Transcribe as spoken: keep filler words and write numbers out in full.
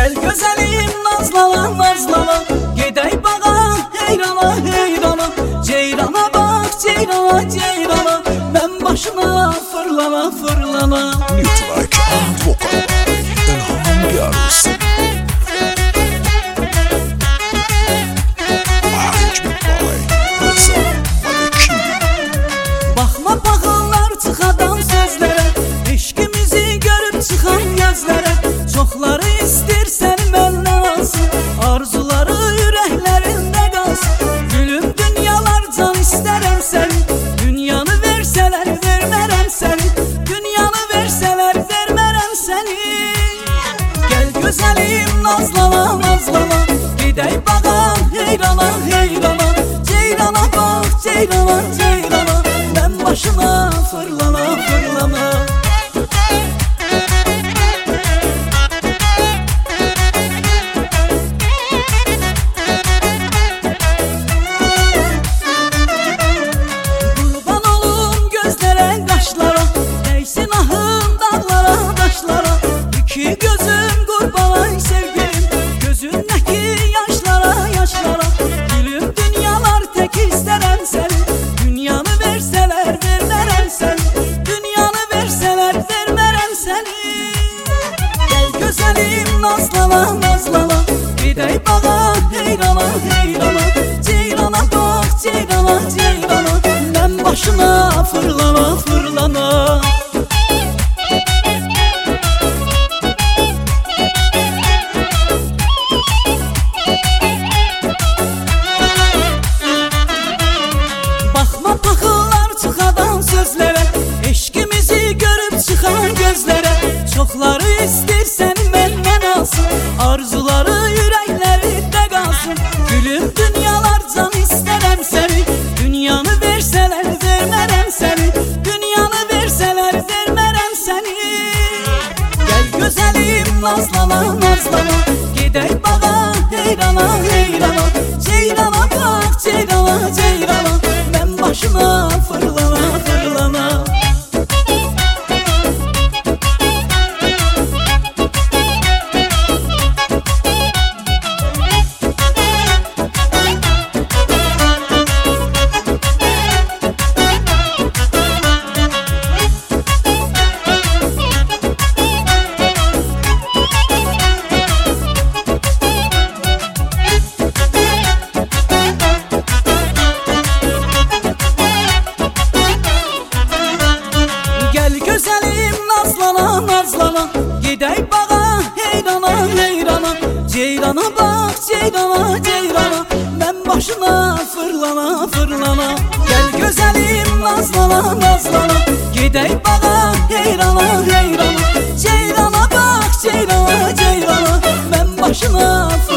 Gel güzelim nazlana nazlana, gedək bağa heyrana heyrana. Ceyrana bak ceyrana ceyrana, mən başına fırlana fırlana. Newt-like and vocal İlham Yarus. Arrangement by Rıza Maliki. Baxma baxanlar çıxadan sözlərə, eşqimizi görüb çıxan gözlərə. Çoxları istir səni məndən alsın, arzuları ürəklərində qalsın. Gülüm dünyalar can istərəm səni, dünyanı versələr vermərəm səni. Dünyanı versələr vermərəm səni. Gəl gözəlim nazlana nazlana, gedək bağa heyrana heyrana. Ceyrana bax ceyrana ceyrana, mən başına fırlana fırlana. Qurban olum gözlərə qaşlara, dəysin ahım dağlara daşlara. İki gözüm qurban sevgilim, gözündəki yaşlara yaşlara. Gülüm dünyalar tək istərəm səni, dünyanı versələr vermərəm səni. Dünyanı versələr vermərəm səni. Gəl gözəlim nazlana nazlana, gedək bağa heyrana heyrana. Ceyrana bax ceyrana ceyrana, mən başına fırlana fırlana. Baxma baxırlar çıxadan sözlərə, eşqimizi görüb çıxan gözlərə. Çoxları istir səni məndən alsın, arzuları ürəklərində qalsın. Gülüm dünyalar can istərəm səni, dünyanı versələr vermərəm səni. Dünyanı versələr vermərəm səni. Gəl gözəlim nazlana nazlana, gedək bağa heyrana heyrana. Ceyrana bax ceyrana ceyrana, mən başına fırlana fırlana. Gəl gözəlim nazlana nazlana, gedək bağa heyrana heyrana. Ceyrana bax ceyrana ceyrana, mən başına fırlana fırlana. Gəl gözəlim nazlana nazlana, gedək bağa heyrana heyrana. Ceyrana bax ceyrana ceyrana, mən başına fırlana.